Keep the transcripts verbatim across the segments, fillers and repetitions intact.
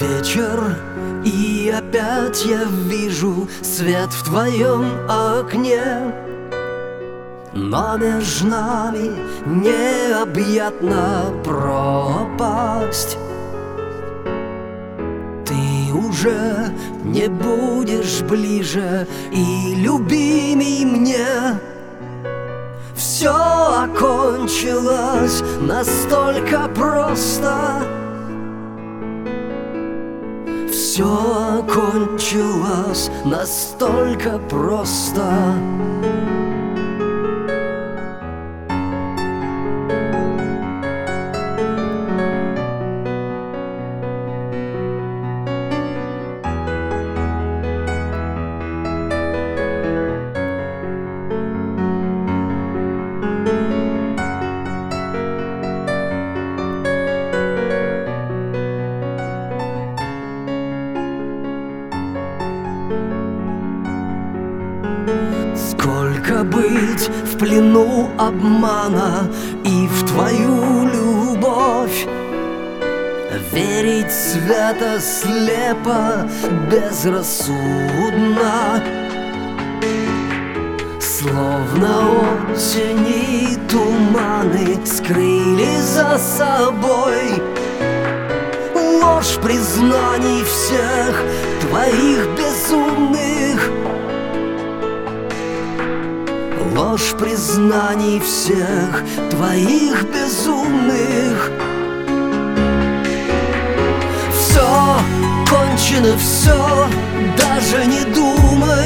Вечер, и опять я вижу свет в твоем окне, но между нами необъятна пропасть. Ты уже не будешь ближе и любимей мне. Все окончилось настолько просто. Все окончилось настолько просто. Сколько быть в плену обмана и в твою любовь, верить свято, слепо, безрассудно. Словно осени туманы скрыли за собой ложь признаний всех твоих безумных. Ложь признаний всех твоих безумных. Все кончено, все, даже не думай.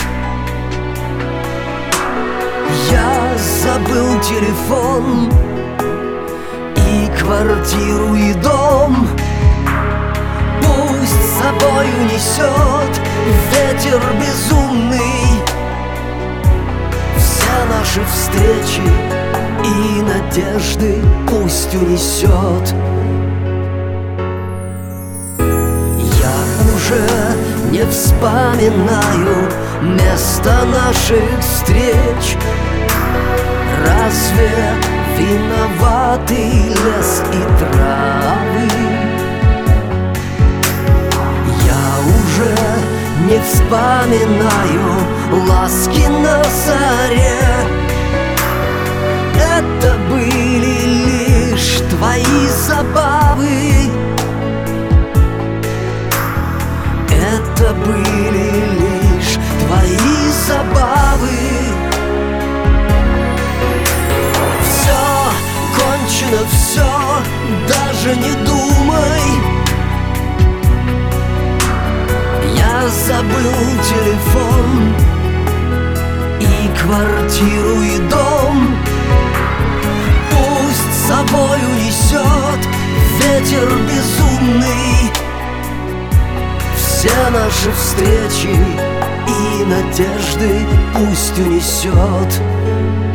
Я забыл телефон и квартиру, и дом. Пусть с собой унесет ветер безумный наши встречи и надежды, пусть унесет. Я уже не вспоминаю место наших встреч. Разве виноваты лес и травы? Я уже не вспоминаю ласки на заре. Это были лишь твои забавы. Это были лишь твои забавы. Все кончено, все, даже не думай. Я забыл телефон и квартиру, и дом. Пусть с собой унесет ветер безумный все наши встречи и надежды, пусть унесет.